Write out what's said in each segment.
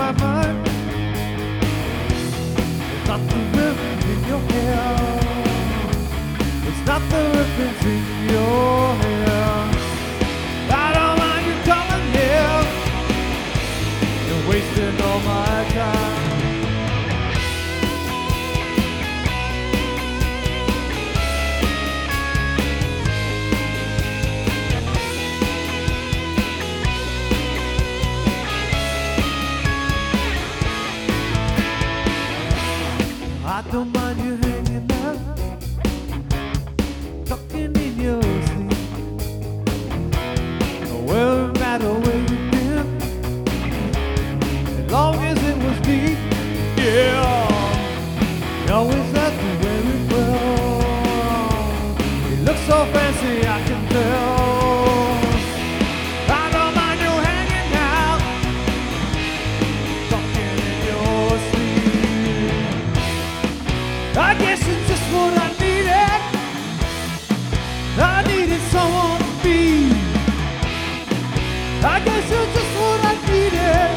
my mind. It's not the ribbons in your hair. It's not the ribbons in your hair. I don't mind you coming here. You're wasting all my time. I don't mind you hanging out, talking in your sleep. Well, no matter where you've been, as long as it was me, yeah. You always had to wear it well. You look so fancy, I can tell. I don't mind you hanging out, talking in your sleep. I guess it's just what I needed. I needed someone to be. I guess it's just what I needed.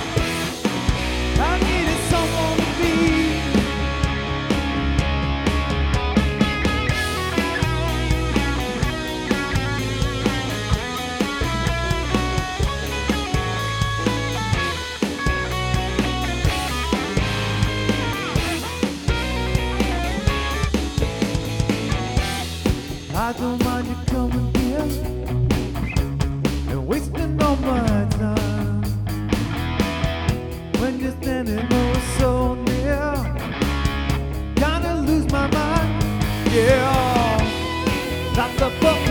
I needed someone to be. I don't mind you coming here and wasting all my time. When you're standing oh so near, kinda lose my mind. Yeah, not the book.